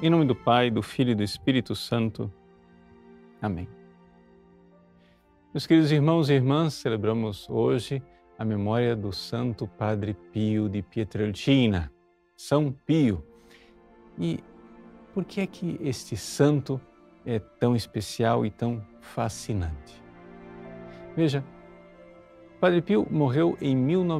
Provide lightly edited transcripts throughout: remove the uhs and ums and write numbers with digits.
Em nome do Pai, do Filho e do Espírito Santo. Amém. Meus queridos irmãos e irmãs, celebramos hoje a memória do Santo Padre Pio de Pietrelcina, São Pio. E por que é que este santo é tão especial e tão fascinante? Veja, Padre Pio morreu em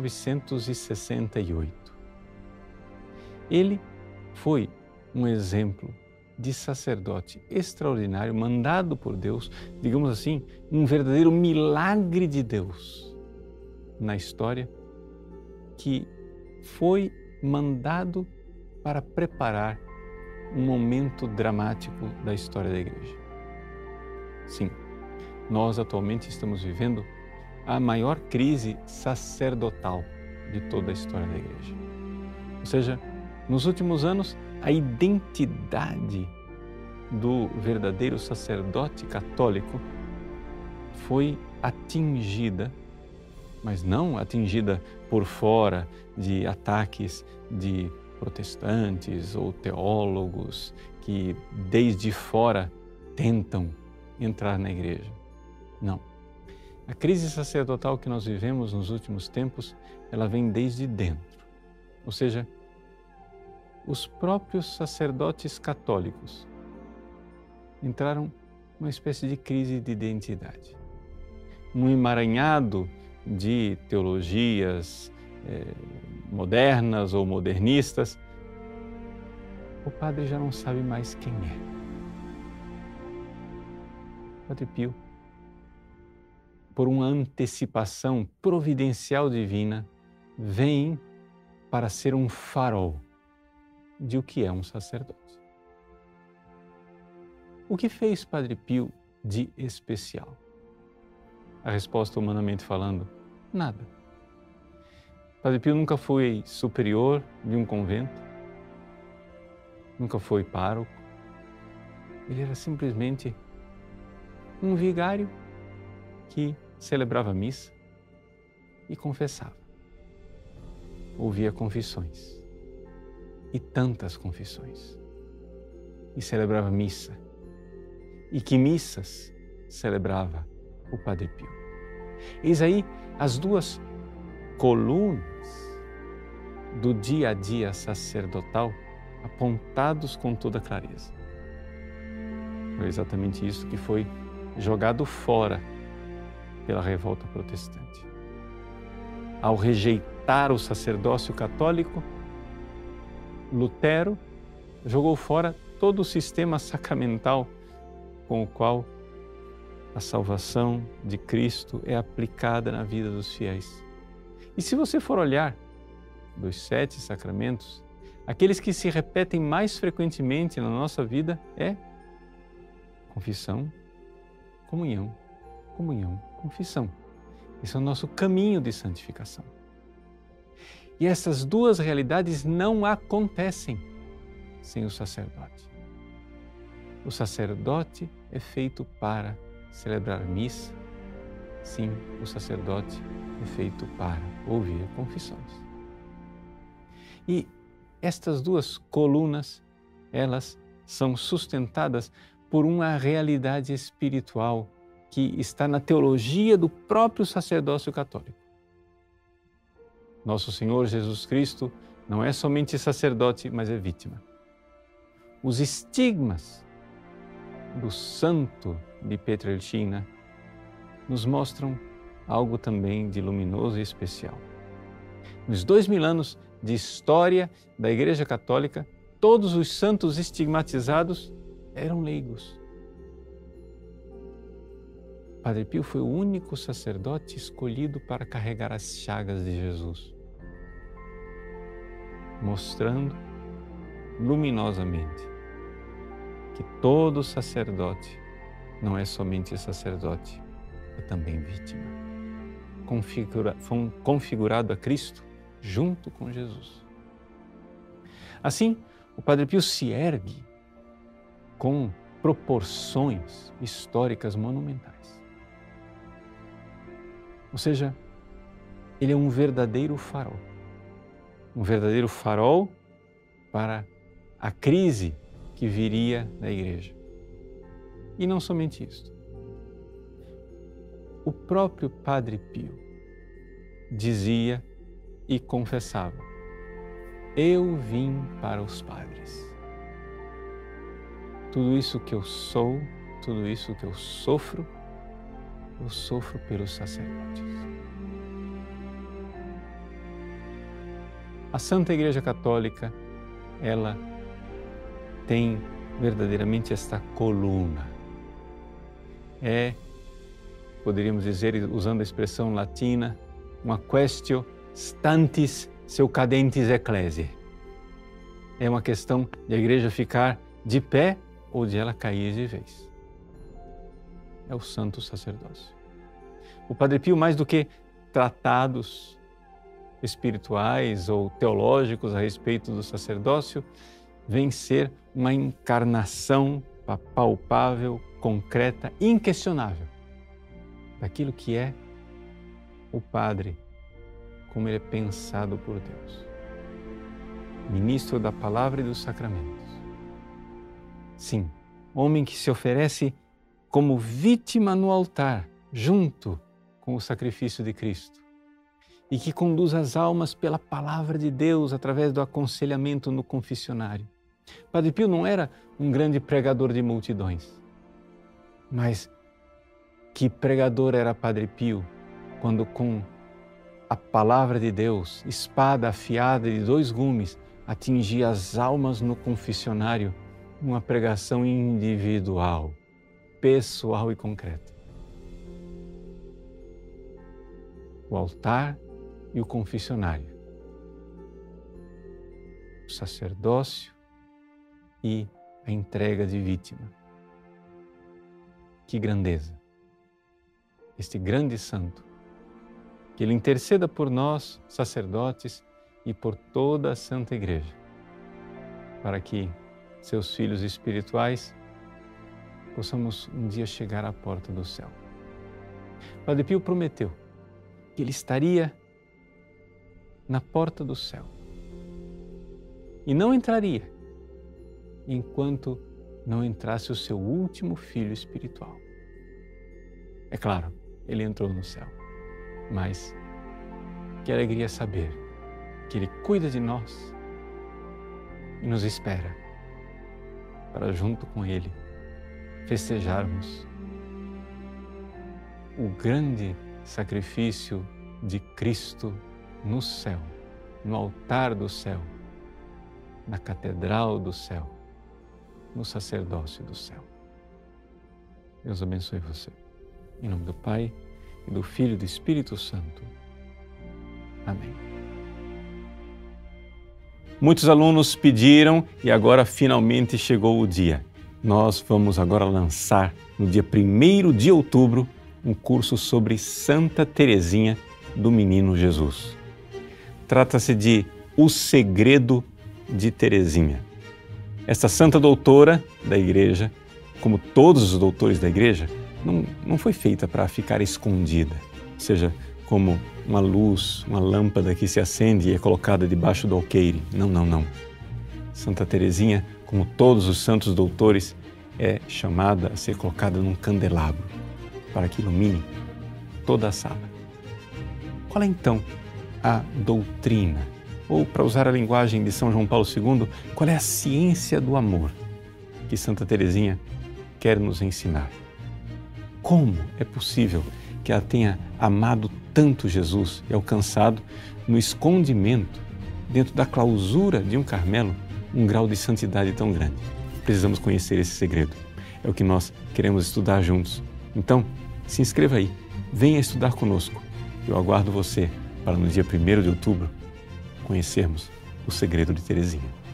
1968. Ele foi um exemplo de sacerdote extraordinário, mandado por Deus, digamos assim, um verdadeiro milagre de Deus na história, que foi mandado para preparar um momento dramático da história da Igreja. Sim, nós atualmente estamos vivendo a maior crise sacerdotal de toda a história da Igreja. Ou seja, nos últimos anos, a identidade do verdadeiro sacerdote católico foi atingida, mas não atingida por fora de ataques de protestantes ou teólogos que desde fora tentam entrar na Igreja. Não. A crise sacerdotal que nós vivemos nos últimos tempos, ela vem desde dentro. Ou seja, os próprios sacerdotes católicos entraram numa espécie de crise de identidade. Um emaranhado de teologias modernas ou modernistas, o padre já não sabe mais quem é. Padre Pio, por uma antecipação providencial divina, vem para ser um farol de o que é um sacerdote. O que fez Padre Pio de especial? A resposta, humanamente falando, nada. Padre Pio nunca foi superior de um convento, nunca foi pároco. Ele era simplesmente um vigário que celebrava missa e confessava. Ouvia confissões. E tantas confissões. E celebrava missa. E que missas celebrava o Padre Pio. Eis aí as duas colunas do dia a dia sacerdotal apontados com toda clareza. Foi exatamente isso que foi jogado fora pela revolta protestante. Ao rejeitar o sacerdócio católico, Lutero jogou fora todo o sistema sacramental com o qual a salvação de Cristo é aplicada na vida dos fiéis. E se você for olhar dos 7 sacramentos, aqueles que se repetem mais frequentemente na nossa vida é confissão, comunhão, comunhão, confissão. Esse é o nosso caminho de santificação. E essas duas realidades não acontecem sem o sacerdote. O sacerdote é feito para celebrar missa. Sim, o sacerdote é feito para ouvir confissões. E estas duas colunas, elas são sustentadas por uma realidade espiritual que está na teologia do próprio sacerdócio católico. Nosso Senhor Jesus Cristo não é somente sacerdote, mas é vítima. Os estigmas do santo de Pietrelcina nos mostram algo também de luminoso e especial. Nos 2000 anos de história da Igreja Católica, todos os santos estigmatizados eram leigos. Padre Pio foi o único sacerdote escolhido para carregar as chagas de Jesus, mostrando luminosamente que todo sacerdote não é somente sacerdote, é também vítima, configurado a Cristo junto com Jesus. Assim, o Padre Pio se ergue com proporções históricas monumentais. Ou seja, ele é um verdadeiro farol para a crise que viria da igreja. E não somente isso. O próprio Padre Pio dizia e confessava: eu vim para os padres. Tudo isso que eu sou, tudo isso que eu sofro pelos sacerdotes. A Santa Igreja Católica, ela tem verdadeiramente esta coluna. Poderíamos dizer, usando a expressão latina, uma quaestio stantis seu cadentes ecclesiae. É uma questão de a igreja ficar de pé ou de ela cair de vez. É o santo sacerdócio. O Padre Pio, mais do que tratados espirituais ou teológicos a respeito do sacerdócio, vem ser uma encarnação palpável, concreta, inquestionável daquilo que é o Padre, como ele é pensado por Deus. Ministro da palavra e dos sacramentos. Sim, homem que se oferece como vítima no altar, junto com o sacrifício de Cristo, e que conduz as almas pela palavra de Deus através do aconselhamento no confessionário. Padre Pio não era um grande pregador de multidões, mas que pregador era Padre Pio quando, com a palavra de Deus, espada afiada de 2 gumes, atingia as almas no confessionário, uma pregação individual, pessoal e concreta. O altar e o confessionário, o sacerdócio e a entrega de vítima. Que grandeza! Este grande santo, que ele interceda por nós, sacerdotes, e por toda a Santa Igreja, para que seus filhos espirituais possamos um dia chegar à porta do céu. Padre Pio prometeu que ele estaria na porta do céu e não entraria enquanto não entrasse o seu último filho espiritual. É claro, ele entrou no céu, mas que alegria saber que ele cuida de nós e nos espera para, junto com ele, festejarmos o grande sacrifício de Cristo no céu, no altar do céu, na catedral do céu, no sacerdócio do céu. Deus abençoe você. Em nome do Pai, e do Filho e do Espírito Santo. Amém. Muitos alunos pediram e agora finalmente chegou o dia. Nós vamos agora lançar, no dia 1º de outubro, um curso sobre Santa Teresinha do Menino Jesus. Trata-se de O Segredo de Teresinha. Esta santa doutora da Igreja, como todos os doutores da Igreja, não foi feita para ficar escondida, ou seja, como uma luz, uma lâmpada que se acende e é colocada debaixo do alqueire. Não. Santa Teresinha, como todos os santos doutores, é chamada a ser colocada num candelabro para que ilumine toda a sala. Qual é então a doutrina? Ou, para usar a linguagem de São João Paulo II, qual é a ciência do amor que Santa Teresinha quer nos ensinar? Como é possível que ela tenha amado tanto Jesus e alcançado no escondimento, dentro da clausura de um Carmelo, um grau de santidade tão grande? Precisamos conhecer esse segredo. É o que nós queremos estudar juntos. Então, se inscreva aí, venha estudar conosco. Eu aguardo você para no dia 1º de outubro conhecermos o segredo de Teresinha.